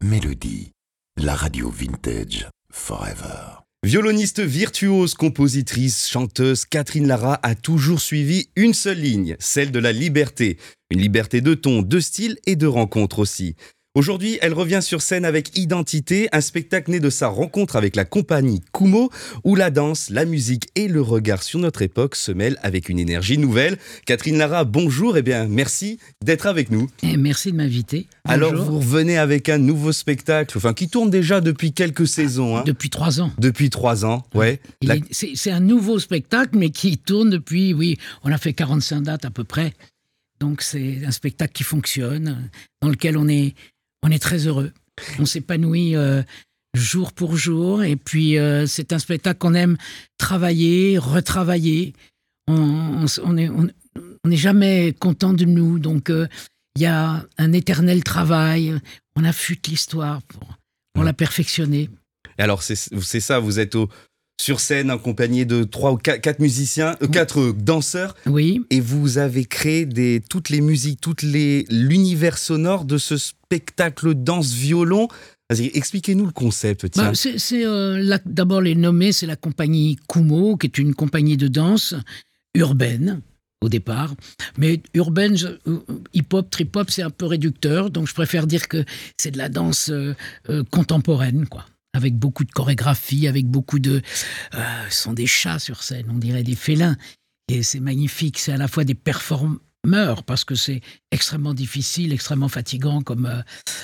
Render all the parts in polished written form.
Mélodie, la radio vintage forever. Violoniste virtuose, compositrice, chanteuse, Catherine Lara a toujours suivi une seule ligne, celle de la liberté. Une liberté de ton, de style et de rencontre aussi. Aujourd'hui, elle revient sur scène avec Identité, un spectacle né de sa rencontre avec la compagnie Kumo, où la danse, la musique et le regard sur notre époque se mêlent avec une énergie nouvelle. Catherine Lara, bonjour, merci d'être avec nous. Et merci de m'inviter. Bonjour. Alors, vous revenez avec un nouveau spectacle, qui tourne déjà depuis quelques saisons. Depuis 3 ans. Depuis 3 ans, ouais. C'est un nouveau spectacle, mais qui tourne depuis, on a fait 45 dates à peu près. Donc c'est un spectacle qui fonctionne, dans lequel on est très heureux. On s'épanouit jour pour jour. Et puis, c'est un spectacle qu'on aime travailler, retravailler. On n'est jamais content de nous. Donc, il y a un éternel travail. On affûte l'histoire pour la perfectionner. Et alors, c'est ça, vous êtes sur scène accompagné de 3 ou 4 musiciens, 4 danseurs. Oui. Et vous avez créé toutes les musiques, l'univers sonore de ce spectacle danse-violon. Vas-y, expliquez-nous le concept. Tiens. D'abord, les nommés, c'est la compagnie Kumo, qui est une compagnie de danse urbaine, au départ. Mais urbaine, hip-hop, trip-hop, c'est un peu réducteur. Donc, je préfère dire que c'est de la danse contemporaine, quoi. Avec beaucoup de chorégraphie, avec beaucoup de... ce sont des chats sur scène, on dirait des félins. Et c'est magnifique, c'est à la fois des performeurs, parce que c'est extrêmement difficile, extrêmement fatigant comme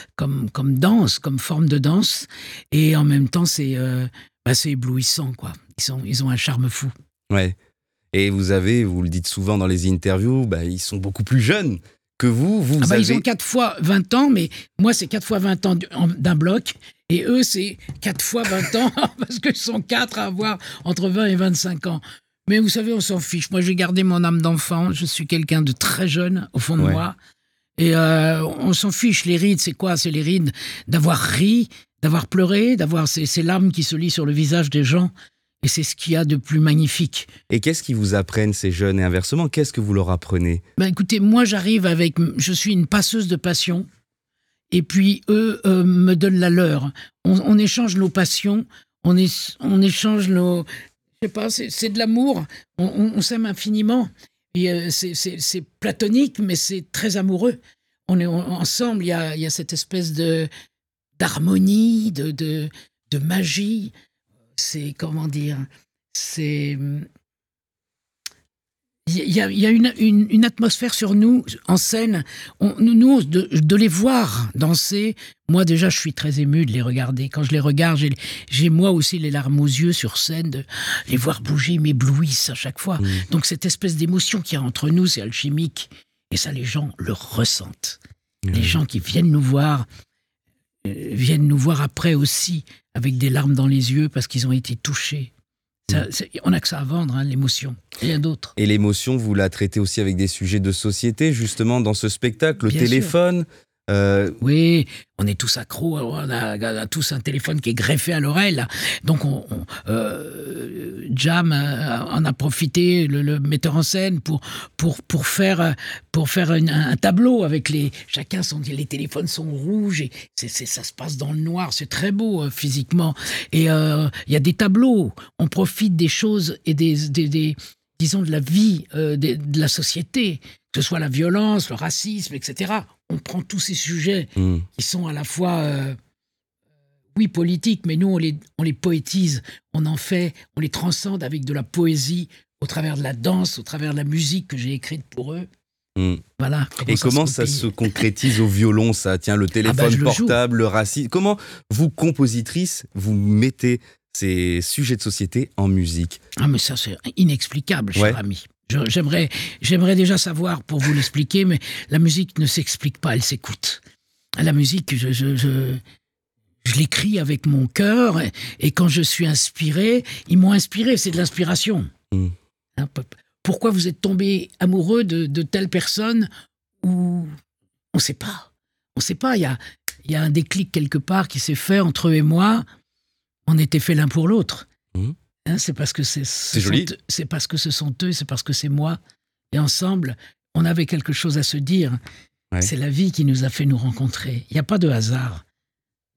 danse, comme forme de danse. Et en même temps, c'est éblouissant, quoi. Ils ont un charme fou. Ouais. Et vous le dites souvent dans les interviews, ils sont beaucoup plus jeunes que vous. Ils ont 4 fois 20 ans, mais moi, c'est 4 fois 20 ans d'un bloc. Et eux, c'est 4 fois 20 ans, parce qu'ils sont 4 à avoir entre 20 et 25 ans. Mais vous savez, on s'en fiche. Moi, j'ai gardé mon âme d'enfant. Je suis quelqu'un de très jeune, au fond de moi. Et on s'en fiche. Les rides, c'est quoi ? C'est les rides d'avoir ri, d'avoir pleuré, d'avoir ces larmes qui se lisent sur le visage des gens. Et c'est ce qu'il y a de plus magnifique. Et qu'est-ce qu'ils vous apprennent, ces jeunes ? Et inversement, qu'est-ce que vous leur apprenez ? Écoutez, moi, je suis une passeuse de passion. Et puis, eux me donnent la leur. On échange nos passions, on échange nos... Je sais pas, c'est de l'amour. On s'aime infiniment. Et c'est platonique, mais c'est très amoureux. On est ensemble, il y a cette espèce d'harmonie, de magie. C'est, comment dire... C'est... Il y a une atmosphère sur nous, en scène. Nous, de les voir danser, moi déjà, je suis très ému de les regarder. Quand je les regarde, j'ai moi aussi les larmes aux yeux sur scène. De les voir bouger m'éblouissent à chaque fois. Donc cette espèce d'émotion qu'il y a entre nous, c'est alchimique. Et ça, les gens le ressentent. Les gens qui viennent nous voir après aussi, avec des larmes dans les yeux, parce qu'ils ont été touchés. On n'a que ça à vendre, l'émotion, rien d'autre. Et l'émotion, vous la traitez aussi avec des sujets de société, justement, dans ce spectacle, le Bien téléphone. Oui, on est tous accros, on a tous un téléphone qui est greffé à l'oreille, là. Donc Jam en a profité, le metteur en scène, pour faire un tableau avec les téléphones sont rouges et ça se passe dans le noir, c'est très beau physiquement. Et il y a des tableaux, on profite des choses et disons de la vie de la société, que ce soit la violence, le racisme, etc. On prend tous ces sujets qui sont à la fois, politiques, mais nous, on les poétise, on les transcende avec de la poésie, au travers de la danse, au travers de la musique que j'ai écrite pour eux. Voilà. Et comment ça se concrétise au violon, ça ? Tiens, le téléphone portable, le racisme. Comment, vous, compositrice, vous mettez ces sujets de société en musique ? Mais ça, c'est inexplicable, cher ami. J'aimerais déjà savoir pour vous l'expliquer, mais la musique ne s'explique pas, elle s'écoute. La musique, je l'écris avec mon cœur, et quand je suis inspiré, ils m'ont inspiré, c'est de l'inspiration. Pourquoi vous êtes tombé amoureux de telle personne ou on ne sait pas. On ne sait pas, il y a un déclic quelque part qui s'est fait entre eux et moi. On était fait l'un pour l'autre. C'est parce que c'est joli. C'est parce que ce sont eux, c'est parce que c'est moi. Et ensemble, on avait quelque chose à se dire. Ouais. C'est la vie qui nous a fait nous rencontrer. Il n'y a pas de hasard.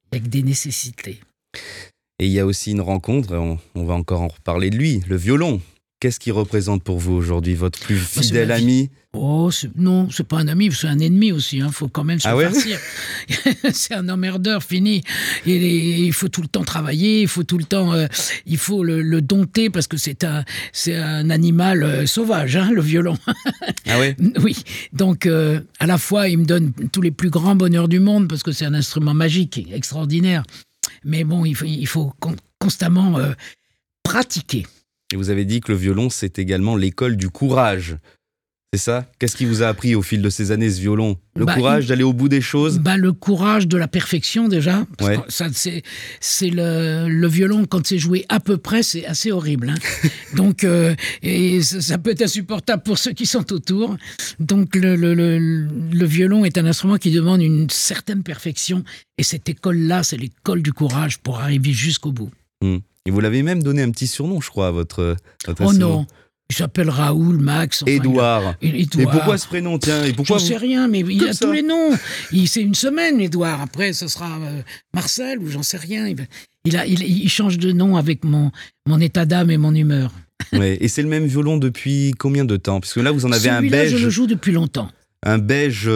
avec des nécessités. Et il y a aussi une rencontre, on va encore en reparler de lui, le violon. Qu'est-ce qu'il représente pour vous aujourd'hui, votre plus fidèle ami? Oh, non, c'est pas un ami, c'est un ennemi aussi. Faut quand même se farcir. C'est un emmerdeur fini. Il faut tout le temps travailler, il faut tout le temps, il faut le dompter parce que c'est un animal sauvage, le violon. Ah ouais? Oui. Donc, à la fois, il me donne tous les plus grands bonheurs du monde parce que c'est un instrument magique, extraordinaire. Mais bon, il faut constamment pratiquer. Et vous avez dit que le violon, c'est également l'école du courage. C'est ça? Qu'est-ce qui vous a appris au fil de ces années, ce violon? Le courage d'aller au bout des choses? Le courage de la perfection, déjà. Ouais. Ça, c'est le violon, quand c'est joué à peu près, c'est assez horrible. Donc, et ça peut être insupportable pour ceux qui sont autour. Donc, le violon est un instrument qui demande une certaine perfection. Et cette école-là, c'est l'école du courage pour arriver jusqu'au bout. Et vous l'avez même donné un petit surnom, je crois, à votre instrument. Non, il s'appelle Raoul, Max. Édouard. Et pourquoi ce prénom, tiens? Et pourquoi je ne sais rien, mais il a tous les noms. C'est une semaine, Édouard. Après, ce sera Marcel ou j'en sais rien. Il change de nom avec mon état d'âme et mon humeur. Ouais. Et c'est le même violon depuis combien de temps? Parce que là, vous en avez un beige. Je le joue depuis longtemps. Un beige,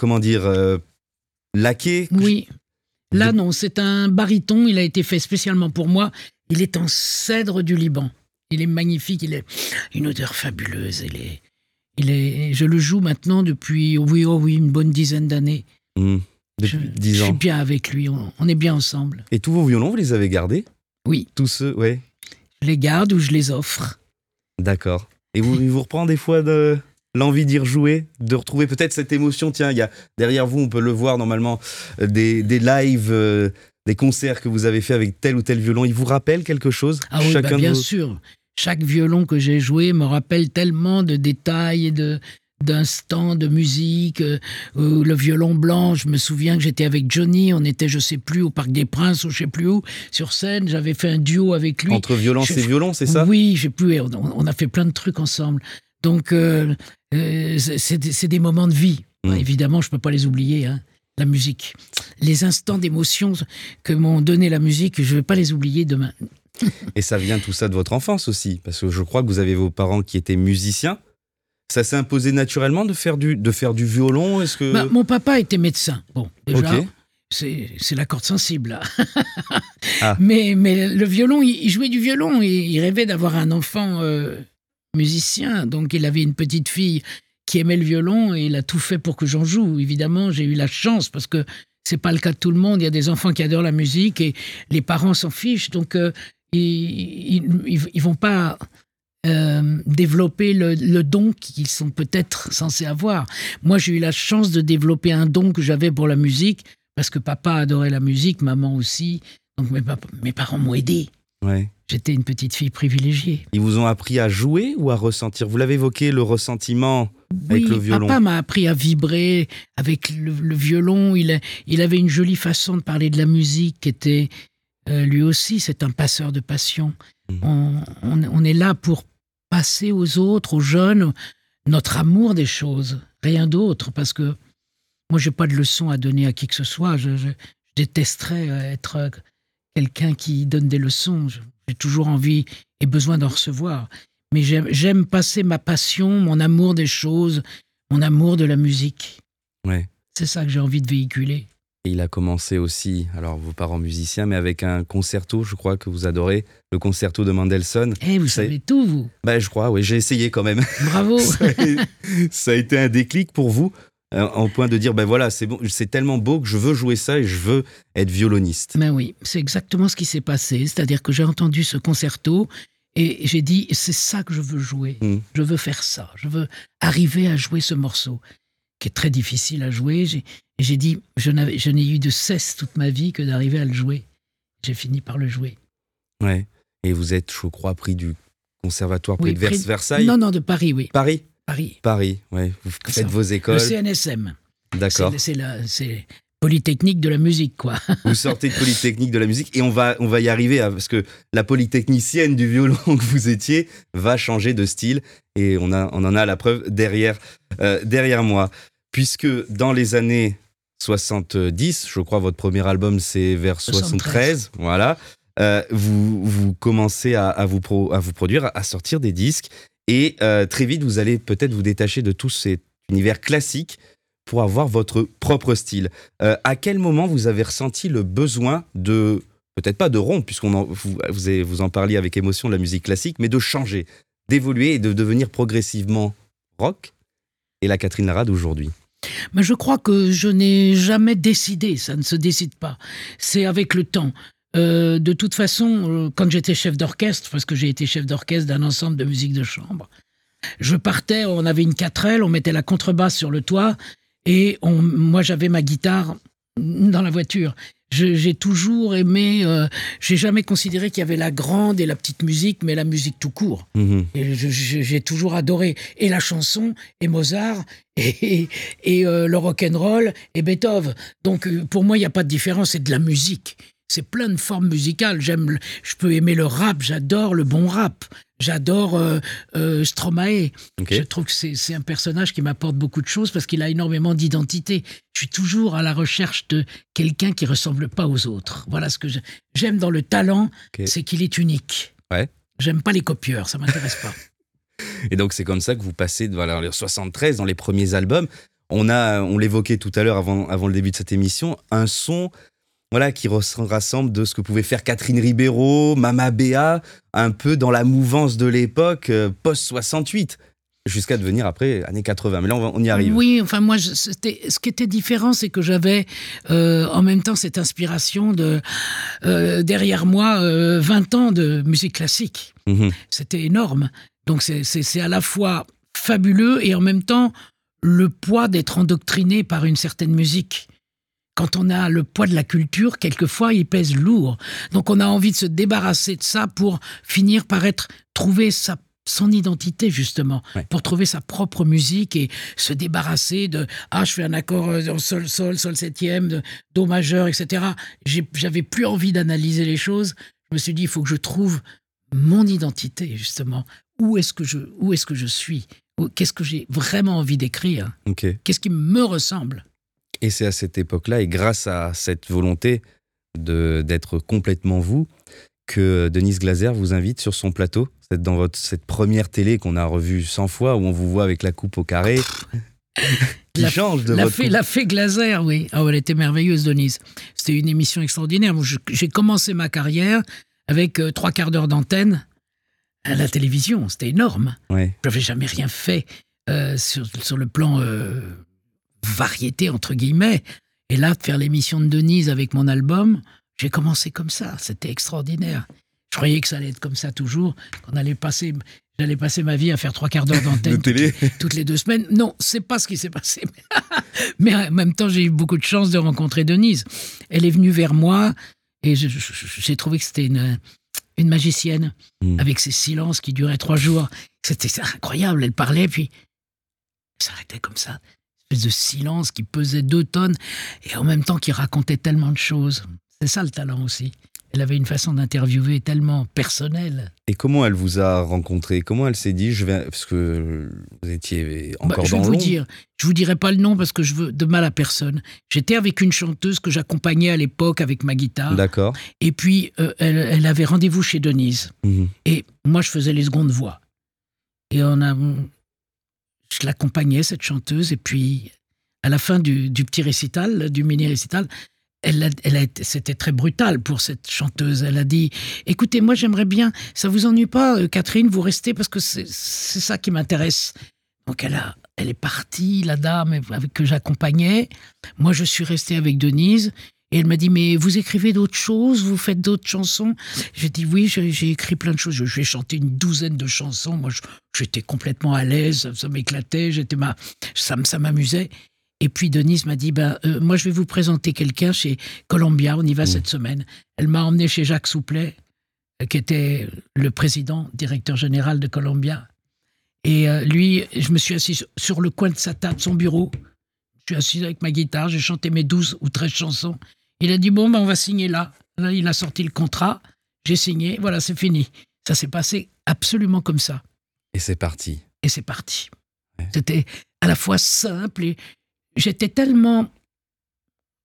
laqué? Oui. Là, non, c'est un baryton. Il a été fait spécialement pour moi. Il est en cèdre du Liban. Il est magnifique. Il a une odeur fabuleuse. Je le joue maintenant depuis, une bonne dizaine d'années. Depuis 10 ans. Je suis bien avec lui. On est bien ensemble. Et tous vos violons, vous les avez gardés? Oui. Tous ceux, ouais. Je les garde ou je les offre. D'accord. Et il vous reprend des fois l'envie d'y rejouer, de retrouver peut-être cette émotion? Tiens, il y a derrière vous, on peut le voir normalement, des lives, des concerts que vous avez fait avec tel ou tel violon. Il vous rappelle quelque chose? Ah oui, bien sûr. Chaque violon que j'ai joué me rappelle tellement de détails et d'instants de musique. Le violon blanc, je me souviens que j'étais avec Johnny, on était, je sais plus, au Parc des Princes ou je sais plus où, sur scène. J'avais fait un duo avec lui. Entre violence et violon, c'est ça? Oui, je sais plus. On a fait plein de trucs ensemble. Donc, c'est des moments de vie. Évidemment, je ne peux pas les oublier, la musique. Les instants d'émotion que m'ont donné la musique, je ne vais pas les oublier demain. Et ça vient tout ça de votre enfance aussi, parce que je crois que vous avez vos parents qui étaient musiciens. Ça s'est imposé naturellement de faire du violon? Est-ce que... Mon papa était médecin. Bon, déjà, okay. C'est la corde sensible, là. Ah. Mais le violon, il jouait du violon. Il rêvait d'avoir un enfant musicien. Donc, il avait une petite fille qui aimait le violon et il a tout fait pour que j'en joue. Évidemment, j'ai eu la chance parce que c'est pas le cas de tout le monde. Il y a des enfants qui adorent la musique et les parents s'en fichent. Donc, ils vont pas développer le don qu'ils sont peut-être censés avoir. Moi, j'ai eu la chance de développer un don que j'avais pour la musique parce que papa adorait la musique, maman aussi. Donc, mes parents m'ont aidé. Ouais. J'étais une petite fille privilégiée. Ils vous ont appris à jouer ou à ressentir? Vous l'avez évoqué, le ressentiment avec le violon. Papa m'a appris à vibrer avec le violon. Il avait une jolie façon de parler de la musique qui était... lui aussi, c'est un passeur de passion. On est là pour passer aux autres, aux jeunes, notre amour des choses. Rien d'autre, parce que moi, je n'ai pas de leçon à donner à qui que ce soit. Je détesterais être quelqu'un qui donne des leçons. J'ai toujours envie et besoin d'en recevoir. Mais j'aime passer ma passion, mon amour des choses, mon amour de la musique. Ouais. C'est ça que j'ai envie de véhiculer. Et il a commencé aussi, alors vos parents musiciens, mais avec un concerto, je crois que vous adorez, le concerto de Mendelssohn. Vous savez tout, vous. Je crois, oui, j'ai essayé quand même. Bravo. Ça a été un déclic pour vous, en point de dire, voilà, c'est bon, c'est tellement beau que je veux jouer ça et je veux être violoniste. Oui, c'est exactement ce qui s'est passé. C'est-à-dire que j'ai entendu ce concerto et j'ai dit, c'est ça que je veux jouer. Je veux faire ça. Je veux arriver à jouer ce morceau, qui est très difficile à jouer. J'ai dit, je n'ai eu de cesse toute ma vie que d'arriver à le jouer. J'ai fini par le jouer. Ouais. Et vous êtes, je crois, prix du conservatoire près de Versailles? Non, de Paris, oui. Paris, ouais. Vous faites vos écoles. Le CNSM. D'accord. C'est Polytechnique de la musique, quoi. Vous sortez de Polytechnique de la musique et on va y arriver, parce que la polytechnicienne du violon que vous étiez va changer de style et on en a la preuve derrière moi. Puisque dans les années 70, je crois, votre premier album, c'est vers 73. Voilà. Vous commencez à vous produire, à sortir des disques. Et très vite, vous allez peut-être vous détacher de tout cet univers classique pour avoir votre propre style. À quel moment vous avez ressenti le besoin de, peut-être pas de rompre, vous en parliez avec émotion de la musique classique, mais de changer, d'évoluer et de devenir progressivement rock et la Catherine Lara d'aujourd'hui? Mais je crois que je n'ai jamais décidé, ça ne se décide pas. C'est avec le temps. De toute façon, quand j'étais chef d'orchestre, parce que j'ai été chef d'orchestre d'un ensemble de musique de chambre, je partais, on avait une 4L, on mettait la contrebasse sur le toit, et moi j'avais ma guitare dans la voiture. J'ai toujours aimé, j'ai jamais considéré qu'il y avait la grande et la petite musique, mais la musique tout court. Mmh. Et j'ai toujours adoré et la chanson, et Mozart, et le rock'n'roll, et Beethoven. Donc pour moi, il n'y a pas de différence, c'est de la musique. C'est plein de formes musicales. Je peux aimer le rap, j'adore le bon rap. J'adore Stromae. Okay. Je trouve que c'est un personnage qui m'apporte beaucoup de choses parce qu'il a énormément d'identité. Je suis toujours à la recherche de quelqu'un qui ne ressemble pas aux autres. Voilà ce que j'aime dans le talent, okay. C'est qu'il est unique. Ouais. J'aime pas les copieurs, ça ne m'intéresse pas. Et donc c'est comme ça que vous passez voilà, les 73 dans les premiers albums. On l'évoquait tout à l'heure avant le début de cette émission, un son... Voilà, qui rassemble de ce que pouvait faire Catherine Ribeiro, Mama Béa, un peu dans la mouvance de l'époque post-68, jusqu'à devenir après années 80. Mais là, on y arrive. Oui, enfin moi, ce qui était différent, c'est que j'avais en même temps cette inspiration derrière moi 20 ans de musique classique. Mmh. C'était énorme. Donc c'est à la fois fabuleux et en même temps le poids d'être endoctriné par une certaine musique. Quand on a le poids de la culture, quelquefois, il pèse lourd. Donc, on a envie de se débarrasser de ça pour finir par trouver son identité, justement, ouais. Pour trouver sa propre musique et se débarrasser de « Ah, je fais un accord en sol septième, do majeur, etc. » J'avais plus envie d'analyser les choses. Je me suis dit, il faut que je trouve mon identité, justement. Où est-ce que je suis ? Qu'est-ce que j'ai vraiment envie d'écrire ? Okay. Qu'est-ce qui me ressemble ? Et c'est à cette époque-là, et grâce à cette volonté d'être complètement vous, que Denise Glaser vous invite sur son plateau. C'est dans cette première télé qu'on a revue 100 fois, où on vous voit avec la coupe au carré, qui change de votre coupe. La fée Glaser, oui. Oh, elle était merveilleuse, Denise. C'était une émission extraordinaire. J'ai commencé ma carrière avec 3 quarts d'heure d'antenne à la télévision. C'était énorme. Ouais. Je n'avais jamais rien fait sur le plan... variété entre guillemets, et là de faire l'émission de Denise avec mon album, j'ai commencé comme ça, c'était extraordinaire. Je croyais que ça allait être comme ça toujours, j'allais passer ma vie à faire 3 quarts d'heure d'antenne toutes les 2 semaines. Non, c'est pas ce qui s'est passé. Mais en même temps, j'ai eu beaucoup de chance de rencontrer Denise. Elle est venue vers moi et j'ai trouvé que c'était une magicienne, avec ses silences qui duraient 3 jours. C'était incroyable, elle parlait puis elle s'arrêtait comme ça. De silence qui pesait 2 tonnes et en même temps qui racontait tellement de choses. C'est ça le talent aussi. Elle avait une façon d'interviewer tellement personnelle. Et comment elle vous a rencontré ? Comment elle s'est dit, parce que vous étiez encore dans l'ombre. Je vous dirai pas le nom parce que je veux de mal à personne. J'étais avec une chanteuse que j'accompagnais à l'époque avec ma guitare. D'accord. Et puis elle avait rendez-vous chez Denise. Mmh. Et moi je faisais les secondes voix. Et je l'accompagnais, cette chanteuse, et puis à la fin du petit récital, du mini-récital, c'était très brutal pour cette chanteuse. Elle a dit « Écoutez, moi j'aimerais bien, ça vous ennuie pas, Catherine, vous restez parce que c'est ça qui m'intéresse. » Donc elle est partie, la dame que j'accompagnais. Moi je suis resté avec Denise. Et elle m'a dit, mais vous écrivez d'autres choses, vous faites d'autres chansons ? J'ai dit, oui, j'ai écrit plein de choses. Je vais chanter une 12aine de chansons. Moi, j'étais complètement à l'aise, ça m'éclatait, ça m'amusait. Et puis Denise m'a dit, moi, je vais vous présenter quelqu'un chez Columbia, on y va cette semaine. Elle m'a emmené chez Jacques Souplet, qui était le président, directeur général de Columbia. Et lui, je me suis assis sur le coin de sa table, son bureau. Je suis assis avec ma guitare, j'ai chanté mes 12 ou 13 chansons. Il a dit, bon, on va signer là. Là, il a sorti le contrat, j'ai signé, voilà, c'est fini. Ça s'est passé absolument comme ça. Et c'est parti. Ouais. C'était à la fois simple et j'étais tellement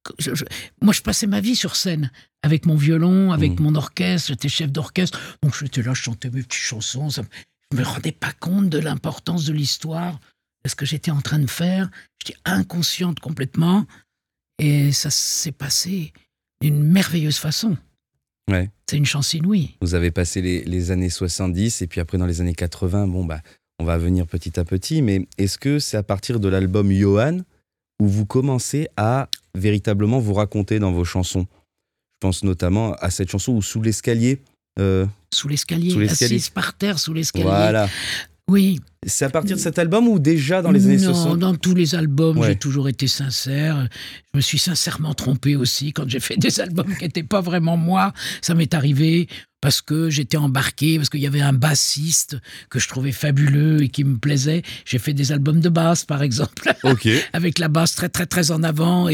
moi, je passais ma vie sur scène, avec mon violon, avec mon orchestre, j'étais chef d'orchestre, donc j'étais là, je chantais mes petites chansons, je ne me rendais pas compte de l'importance de l'histoire, de ce que j'étais en train de faire, j'étais inconsciente complètement, et ça s'est passé d'une merveilleuse façon. Ouais. C'est une chance inouïe. Vous avez passé les années 70 et puis après dans les années 80, on va venir petit à petit, mais est-ce que c'est à partir de l'album Johan où vous commencez à véritablement vous raconter dans vos chansons? Je pense notamment à cette chanson où Sous l'escalier. Sous l'escalier, assise par terre sous l'escalier. Voilà. Oui. C'est à partir de cet album ou déjà dans les années 60? Non, dans tous les albums, j'ai toujours été sincère. Je me suis sincèrement trompé aussi quand j'ai fait des albums qui n'étaient pas vraiment moi. Ça m'est arrivé parce que j'étais embarqué, parce qu'il y avait un bassiste que je trouvais fabuleux et qui me plaisait. J'ai fait des albums de basse, par exemple, avec la basse très, très, très en avant.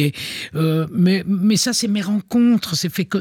Mais ça, c'est mes rencontres.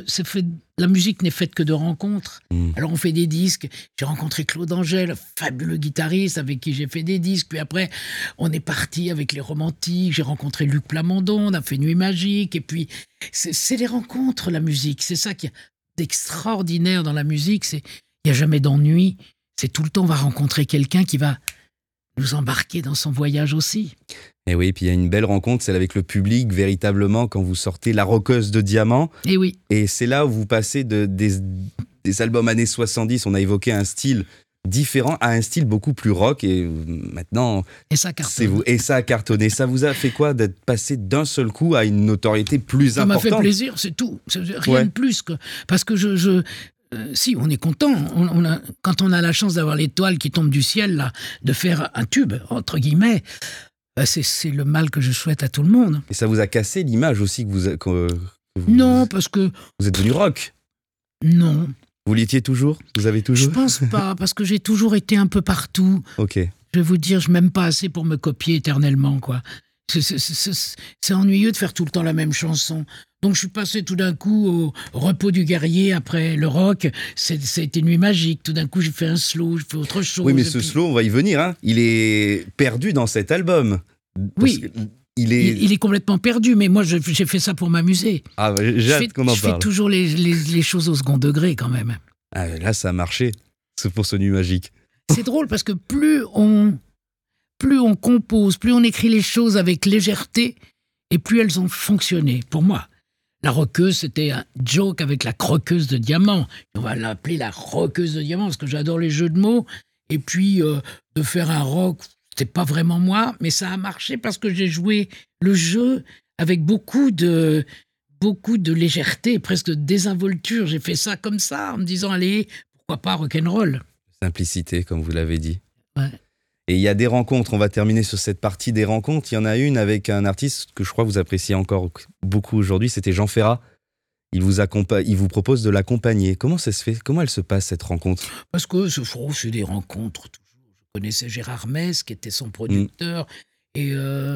La musique n'est faite que de rencontres. Alors, on fait des disques. J'ai rencontré Claude Angèle, fabuleux guitariste avec qui j'ai fait des disques. Puis après, on est parti avec les Romantiques. J'ai rencontré Luc Plamondon, on a fait Nuit Magique. Et puis, c'est les rencontres, la musique. C'est ça qui est extraordinaire dans la musique. Il n'y a jamais d'ennui. C'est tout le temps, on va rencontrer quelqu'un qui va nous embarquer dans son voyage aussi. Et oui, puis il y a une belle rencontre, celle avec le public, véritablement, quand vous sortez La Roqueuse de Diamant. Et oui. Et c'est là où vous passez des albums années 70, on a évoqué un style différent à un style beaucoup plus rock. Et maintenant, ça cartonne. C'est vous. Et ça a cartonné. Ça vous a fait quoi d'être passé d'un seul coup à une notoriété plus importante? Ça m'a fait plaisir, c'est tout. Rien de plus. Parce que si, on est content. Quand on a la chance d'avoir l'étoile qui tombe du ciel, là, de faire un tube, entre guillemets, c'est le mal que je souhaite à tout le monde. Et ça vous a cassé l'image aussi Non, parce que... Vous êtes devenu rock? Non. Vous l'étiez toujours? Vous avez toujours? Je pense pas, parce que j'ai toujours été un peu partout. Ok. Je vais vous dire, je m'aime pas assez pour me copier éternellement, quoi. C'est ennuyeux de faire tout le temps la même chanson. Donc je suis passé tout d'un coup au Repos du guerrier après le rock. Ça a été Nuit magique. Tout d'un coup, j'ai fait un slow, j'ai fait autre chose. Oui, mais slow, on va y venir. Hein. Il est perdu dans cet album. Oui. Il est complètement perdu, mais moi, j'ai fait ça pour m'amuser. Ah, j'ai hâte qu'on en parle. Je fais toujours les choses au second degré, quand même. Ah, là, ça a marché. C'est pour ce Nuit magique. C'est drôle, parce que plus on compose, plus on écrit les choses avec légèreté, et plus elles ont fonctionné, pour moi. La Roqueuse, c'était un joke avec la Croqueuse de Diamant. On va l'appeler la Roqueuse de Diamant, parce que j'adore les jeux de mots. Et puis, de faire un rock, c'était pas vraiment moi, mais ça a marché parce que j'ai joué le jeu avec beaucoup de légèreté, presque de désinvolture. J'ai fait ça comme ça, en me disant, allez, pourquoi pas rock'n'roll. Simplicité, comme vous l'avez dit. Ouais. Et il y a des rencontres, on va terminer sur cette partie des rencontres. Il y en a une avec un artiste que je crois que vous appréciez encore beaucoup aujourd'hui, c'était Jean Ferrat. Il vous propose de l'accompagner. Comment ça se fait? Comment elle se passe, cette rencontre? Parce que c'est des rencontres, toujours. Je connaissais Gérard Mess, qui était son producteur, et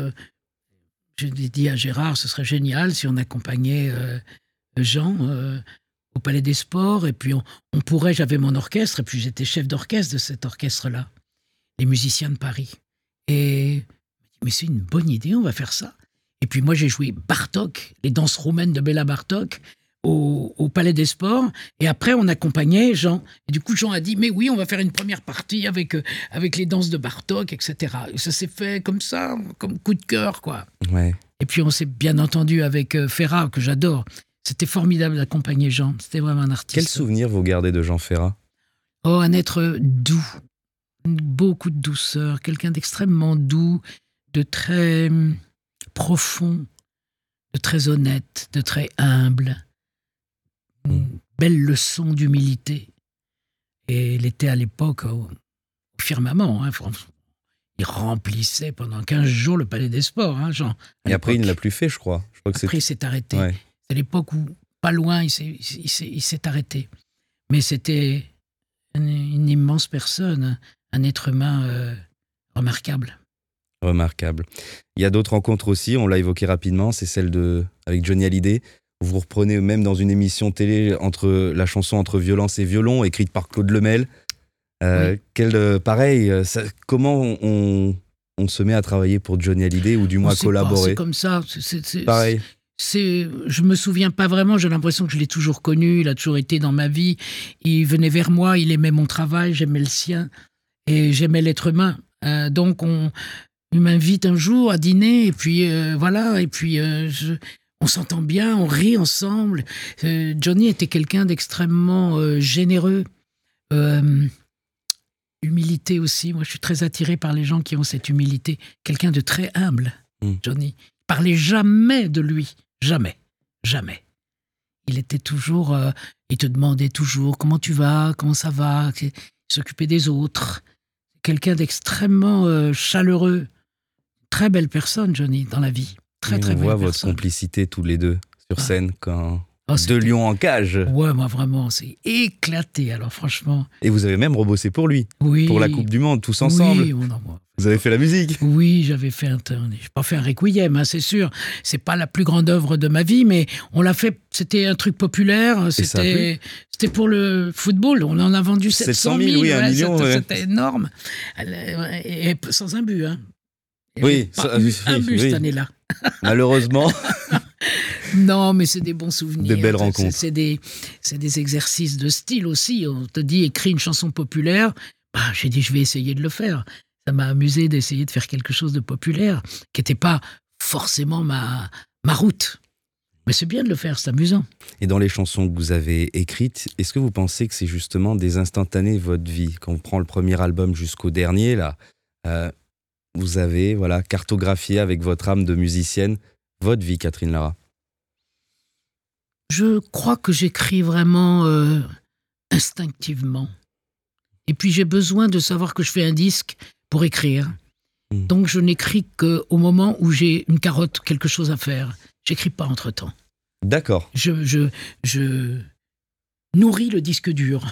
je lui ai dit à Gérard, ce serait génial si on accompagnait Jean au Palais des Sports, et puis on pourrait, j'avais mon orchestre, et puis j'étais chef d'orchestre de cet orchestre-là, les musiciens de Paris. Et mais c'est une bonne idée, on va faire ça. Et puis moi, j'ai joué Bartók, les danses roumaines de Béla Bartók, au Palais des Sports, et après on accompagnait Jean. Et du coup, Jean a dit, mais oui, on va faire une première partie avec les danses de Bartók, etc. Et ça s'est fait comme ça, comme coup de cœur, quoi. Ouais. Et puis on s'est bien entendu avec Ferrat, que j'adore. C'était formidable d'accompagner Jean, c'était vraiment un artiste. Quel souvenir vous gardez de Jean Ferrat? Oh, un être doux, beaucoup de douceur, quelqu'un d'extrêmement doux, de très profond, de très honnête, de très humble. Une belle leçon d'humilité. Et il était à l'époque au firmament. Hein, il remplissait pendant 15 jours le Palais des Sports, hein, Jean. Et après, il ne l'a plus fait, je crois. Après, il s'est arrêté. Ouais. C'est l'époque où, pas loin, il s'est arrêté. Mais c'était une immense personne, un être humain remarquable. Remarquable. Il y a d'autres rencontres aussi, on l'a évoqué rapidement, c'est celle avec Johnny Hallyday. Vous reprenez même dans une émission télé la chanson Entre violence et violon, écrite par Claude Lemel. Oui. Comment on se met à travailler pour Johnny Hallyday, ou du moins à collaborer? C'est comme ça. Pareil. je me souviens pas vraiment, j'ai l'impression que je l'ai toujours connu, il a toujours été dans ma vie, il venait vers moi, il aimait mon travail, j'aimais le sien, et j'aimais l'être humain. Donc il m'invite un jour à dîner, et puis voilà, et puis on s'entend bien, on rit ensemble. Johnny était quelqu'un d'extrêmement généreux. Humilité aussi, moi je suis très attiré par les gens qui ont cette humilité. Quelqu'un de très humble, Johnny. Il parlait jamais de lui, jamais. Il était toujours, il te demandait toujours comment tu vas, comment ça va, il s'occupait des autres. Quelqu'un d'extrêmement chaleureux. Très belle personne, Johnny, dans la vie. Très, très On belle voit personne. votre complicité tous les deux sur scène quand Oh, deux lions en cage. Ouais, moi vraiment, c'est éclaté. Alors franchement, Et vous avez même rebossé pour lui, oui. pour la Coupe du Monde, tous ensemble. Oui, moi. Vous avez fait la musique. Oui, j'avais fait j'ai pas fait un requiem, hein, c'est sûr. C'est pas la plus grande œuvre de ma vie, mais on l'a fait. C'était un truc populaire. C'était pour le football. On en a vendu 700 000. Oui, 1 million. C'était énorme. Et sans un but. Hein. Oui, un but cette année-là. Malheureusement. Non, mais c'est des bons souvenirs. Des belles rencontres. C'est des exercices de style aussi. On te dit, écris une chanson populaire. J'ai dit, je vais essayer de le faire. Ça m'a amusé d'essayer de faire quelque chose de populaire, qui n'était pas forcément ma route. Mais c'est bien de le faire, c'est amusant. Et dans les chansons que vous avez écrites, est-ce que vous pensez que c'est justement des instantanés de votre vie? Quand on prend le premier album jusqu'au dernier, là, vous avez cartographié avec votre âme de musicienne votre vie, Catherine Lara. Je crois que j'écris vraiment instinctivement. Et puis j'ai besoin de savoir que je fais un disque pour écrire. Donc je n'écris qu'au moment où j'ai une carotte, quelque chose à faire. J'écris pas entre-temps. D'accord. Je nourris le disque dur.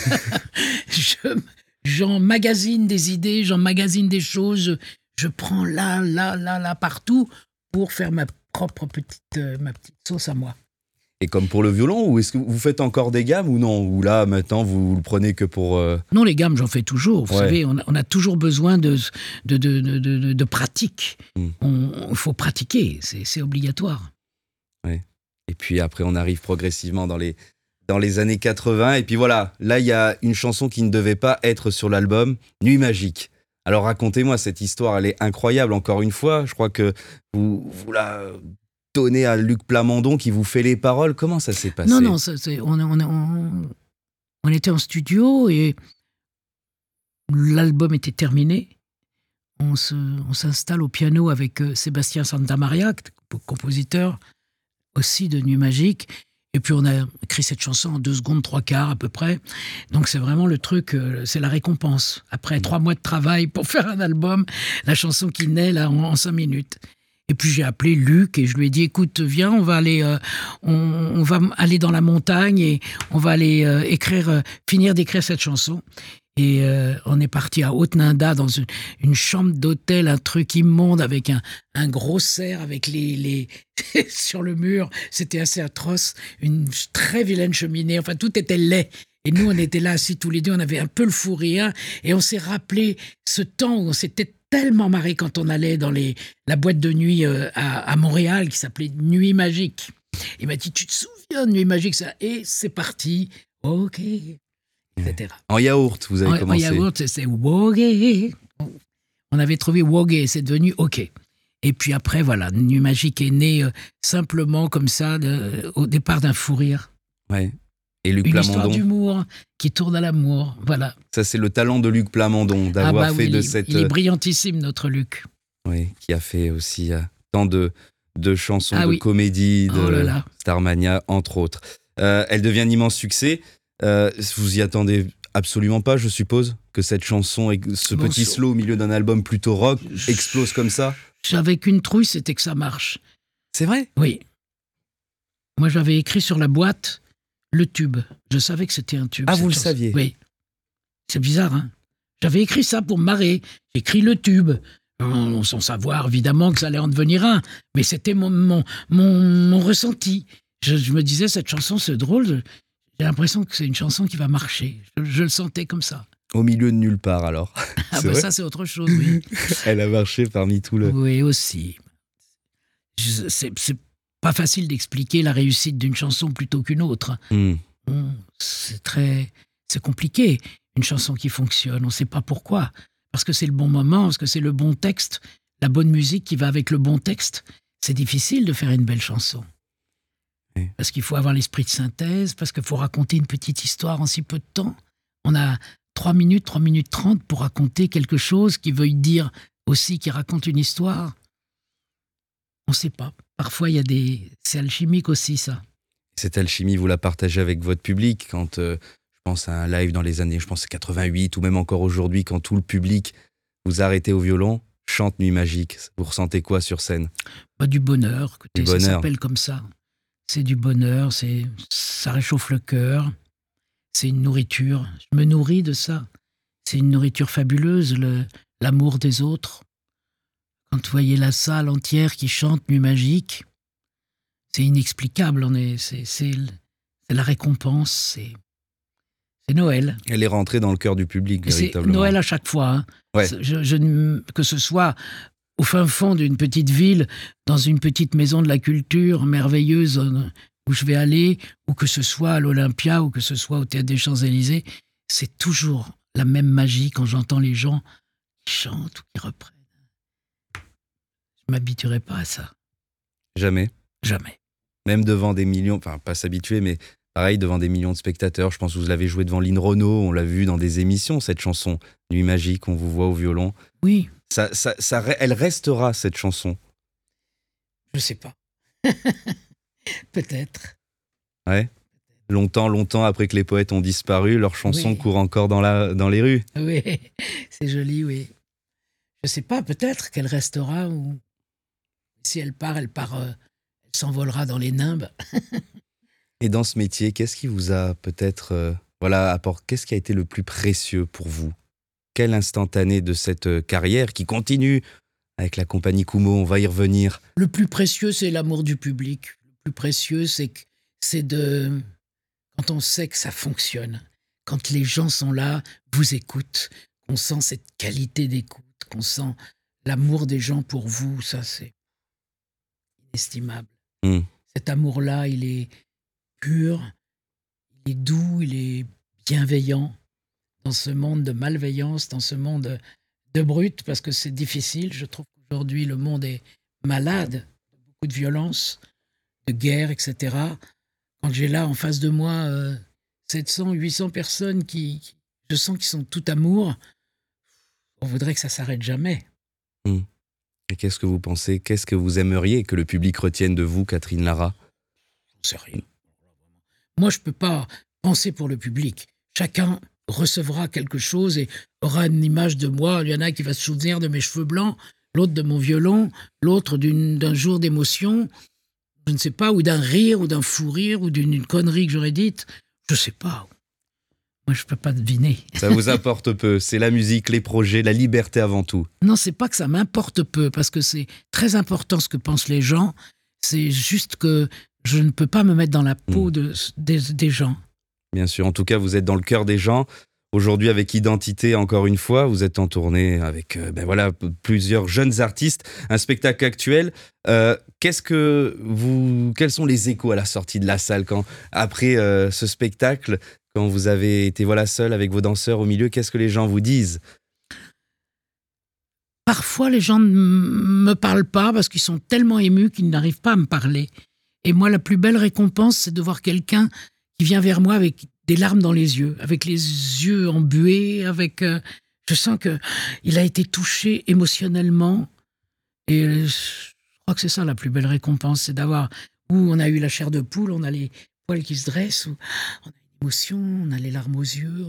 J'emmagasine des idées, j'emmagasine des choses. Je prends là, partout pour faire ma petite sauce à moi. Et comme pour le violon, ou est-ce que vous faites encore des gammes ou non? Ou là, maintenant, vous le prenez que pour... Non, les gammes, j'en fais toujours. Vous savez, on a toujours besoin de pratique. Il faut pratiquer, c'est obligatoire. Ouais. Et puis après, on arrive progressivement dans les années 80. Et puis voilà, là, il y a une chanson qui ne devait pas être sur l'album, Nuit magique. Alors racontez-moi cette histoire, elle est incroyable. Encore une fois, je crois que vous la donnez à Luc Plamondon qui vous fait les paroles. Comment ça s'est passé? Non, on était en studio et l'album était terminé. On s'installe au piano avec Sébastien Santamaria, compositeur aussi de Nuit magique. Et puis on a écrit cette chanson en 2 secondes, 3 quarts à peu près. Donc c'est vraiment le truc, c'est la récompense. Après 3 mois de travail pour faire un album, la chanson qui naît là en 5 minutes. Et puis j'ai appelé Luc et je lui ai dit, écoute, viens, on va aller dans la montagne et on va aller finir d'écrire cette chanson. Et on est parti à Haute-Nanda dans une chambre d'hôtel, un truc immonde avec un gros cerf avec les sur le mur. C'était assez atroce. Une très vilaine cheminée. Enfin, tout était laid. Et nous, on était là assis tous les deux. On avait un peu le fou rire. Et on s'est rappelé ce temps où on s'était tellement marré quand on allait dans la boîte de nuit à Montréal qui s'appelait Nuit magique. Il m'a dit, tu te souviens de Nuit magique ça? Et c'est parti. OK. Etc. En yaourt, vous avez commencé. En yaourt, c'est Wogé. On avait trouvé Wogé, c'est devenu OK. Et puis après, voilà, Nuit magique est né simplement comme ça, au départ d'un fou rire. Ouais. Et Luc Une Plamondon. histoire d'humour qui tourne à l'amour, voilà. Ça, c'est le talent de Luc Plamondon, d'avoir fait de cette... Il est brillantissime, notre Luc. Oui, qui a fait aussi tant de chansons, de oui. comédies, de là. Starmania, entre autres. Elle devient un immense succès. Vous y attendez absolument pas, je suppose, que cette chanson et ce petit slow au milieu d'un album plutôt rock explose comme ça? J'avais qu'une trouille, c'était que ça marche. C'est vrai? Oui. Moi, j'avais écrit sur la boîte le tube. Je savais que c'était un tube. Ah, vous le saviez? Oui. C'est bizarre, hein? J'avais écrit ça pour me marrer. J'ai écrit le tube. Sans savoir, évidemment, que ça allait en devenir un. Mais c'était mon ressenti. Je me disais, cette chanson, c'est drôle. J'ai l'impression que c'est une chanson qui va marcher. Je le sentais comme ça. Au milieu de nulle part, alors. Ça, c'est autre chose, oui. Elle a marché parmi tout le... Oui, aussi. pas facile d'expliquer la réussite d'une chanson plutôt qu'une autre. C'est compliqué. Une chanson qui fonctionne, on ne sait pas pourquoi. Parce que c'est le bon moment, parce que c'est le bon texte, la bonne musique qui va avec le bon texte. C'est difficile de faire une belle chanson. Oui. Parce qu'il faut avoir l'esprit de synthèse, parce qu'il faut raconter une petite histoire en si peu de temps. On a 3 minutes 30 pour raconter quelque chose qui veuille dire aussi, qui raconte une histoire. On ne sait pas. Parfois, c'est alchimique aussi, ça. Cette alchimie, vous la partagez avec votre public quand, je pense à un live dans les années, 88, ou même encore aujourd'hui, quand tout le public vous arrêtez au violon, chante Nuit magique. Vous ressentez quoi sur scène ? Du bonheur. Écoutez, Du bonheur. Ça s'appelle comme ça. C'est du bonheur, ça réchauffe le cœur. C'est une nourriture. Je me nourris de ça. C'est une nourriture fabuleuse, l'amour des autres. Quand vous voyez la salle entière qui chante Nuit magique, c'est inexplicable. C'est la récompense. C'est Noël. Elle est rentrée dans le cœur du public, C'est véritablement. Noël à chaque fois. Hein. Ouais. Que ce soit au fin fond d'une petite ville, dans une petite maison de la culture merveilleuse où je vais aller, ou que ce soit à l'Olympia, ou que ce soit au Théâtre des Champs-Élysées, c'est toujours la même magie quand j'entends les gens qui chantent ou qui reprennent. Je ne m'habituerai pas à ça. Jamais. Jamais. Même devant des millions, enfin pas s'habituer, mais pareil, devant des millions de spectateurs. Je pense que vous l'avez joué devant Lynn Renaud, on l'a vu dans des émissions, cette chanson Nuit magique, on vous voit au violon. Oui. Elle restera, cette chanson. Je ne sais pas. Peut-être. Ouais. Longtemps après que les poètes ont disparu, leurs chansons courent encore dans les rues. Oui, c'est joli, oui. Je ne sais pas, peut-être qu'elle restera, ou si elle part, elle s'envolera dans les nimbes. Et dans ce métier, qu'est-ce qui vous a peut-être, qu'est-ce qui a été le plus précieux pour vous ? Quel instantané de cette carrière qui continue avec la compagnie Kumo, on va y revenir. Le plus précieux, c'est l'amour du public. Le plus précieux, c'est quand on sait que ça fonctionne, quand les gens sont là, vous écoutent, qu'on sent cette qualité d'écoute, qu'on sent l'amour des gens pour vous, ça c'est inestimable. Cet amour-là, il est pur, il est doux, il est bienveillant dans ce monde de malveillance, dans ce monde de brut, parce que c'est difficile. Je trouve qu'aujourd'hui, le monde est malade, beaucoup de violence, de guerre, etc. Quand j'ai là en face de moi 700, 800 personnes qui je sens qu'ils sont tout amour, on voudrait que ça s'arrête jamais. Et qu'est-ce que vous pensez, qu'est-ce que vous aimeriez que le public retienne de vous, Catherine Lara ? J'en sais rien. Moi, je ne peux pas penser pour le public. Chacun recevra quelque chose et aura une image de moi. Il y en a qui va se souvenir de mes cheveux blancs, l'autre de mon violon, l'autre d'un jour d'émotion, je ne sais pas, ou d'un rire, ou d'un fou rire, ou d'une connerie que j'aurais dite. Je ne sais pas. Moi, je ne peux pas deviner. Ça vous importe peu. C'est la musique, les projets, la liberté avant tout. Non, c'est pas que ça m'importe peu, parce que c'est très important ce que pensent les gens. C'est juste que je ne peux pas me mettre dans la peau des gens. Bien sûr, en tout cas, vous êtes dans le cœur des gens. Aujourd'hui, avec Identité, encore une fois, vous êtes en tournée avec plusieurs jeunes artistes, un spectacle actuel. Quels sont les échos à la sortie de la salle après ce spectacle, quand vous avez été seul avec vos danseurs au milieu, qu'est-ce que les gens vous disent ? Parfois, les gens ne me parlent pas parce qu'ils sont tellement émus qu'ils n'arrivent pas à me parler. Et moi, la plus belle récompense, c'est de voir quelqu'un qui vient vers moi avec des larmes dans les yeux, avec les yeux embués, je sens qu'il a été touché émotionnellement. Et je crois que c'est ça la plus belle récompense, c'est d'avoir, où on a eu la chair de poule, on a les poils qui se dressent, où on a l'émotion, on a les larmes aux yeux.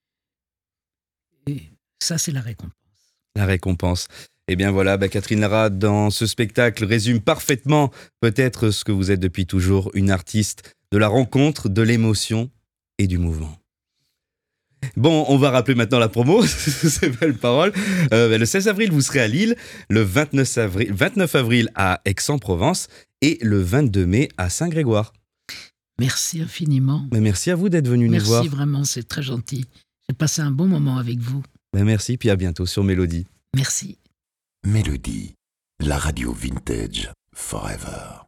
Et ça, c'est la récompense. La récompense. Eh bien voilà, Catherine Lara, dans ce spectacle, résume parfaitement peut-être ce que vous êtes depuis toujours, une artiste de la rencontre, de l'émotion et du mouvement. Bon, on va rappeler maintenant la promo, ces belles paroles. Le 16 avril, vous serez à Lille, le 29 avril à Aix-en-Provence et le 22 mai à Saint-Grégoire. Merci infiniment. Mais merci à vous d'être venu nous voir. Merci vraiment, c'est très gentil. J'ai passé un bon moment avec vous. Merci, puis à bientôt sur Mélodie. Merci. Mélodie, la radio vintage forever.